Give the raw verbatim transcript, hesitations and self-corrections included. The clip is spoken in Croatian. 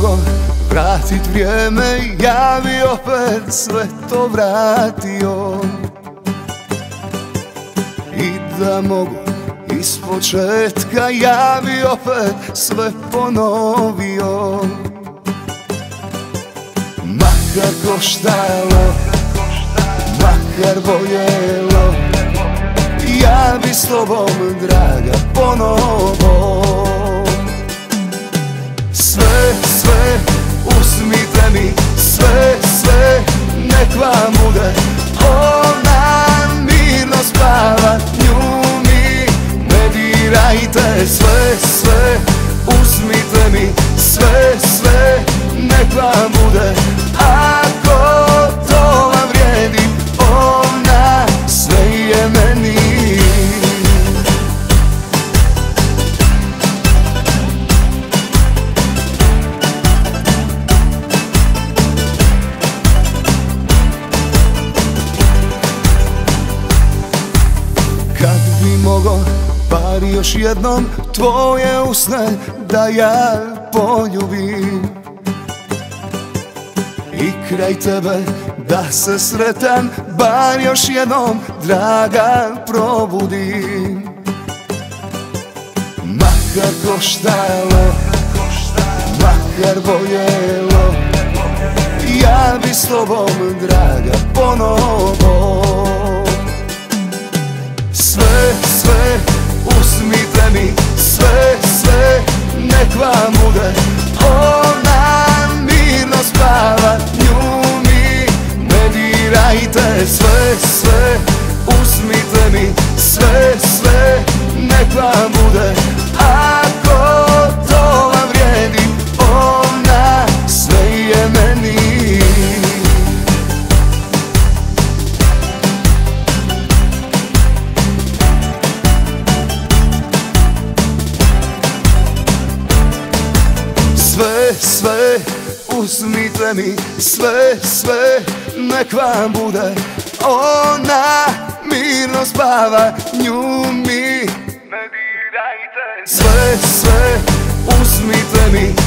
mogo vratit vrijeme, ja bi opet sve to vratio. I da mogu ispočetka, ja bi opet sve ponovio. Makar koštalo, makar boljelo, ja bi s tobom, draga, ponovo. Sve, sve, uzmite mi, sve, sve, nek vam bude. Ona mirno spava, nju mi ne dirajte. Sve, sve, uzmite mi, sve, sve, nek vam bude. Ako to vam vrijedi, ona sve je meni. Kad bi mogo, bar još jednom tvoje usne da ja poljubim, i kraj tebe da se sretan bar još jednom, draga, probudim. Makar koštalo, makar boljelo, ja bi s tobom, draga, ponovo. Sve, sve, uzmite mi, sve, sve, nek vam bude. Ona mirno spava, nju mi ne dirajte. Sve, sve, uzmite mi, sve, sve, nek vam bude. Ako to vam vrijedi, ona sve je meni. Sve, sve, uzmite mi, sve, sve, nek vam bude. Ona mirno spava, nju mi ne dirajte. Sve, sve, uzmite mi,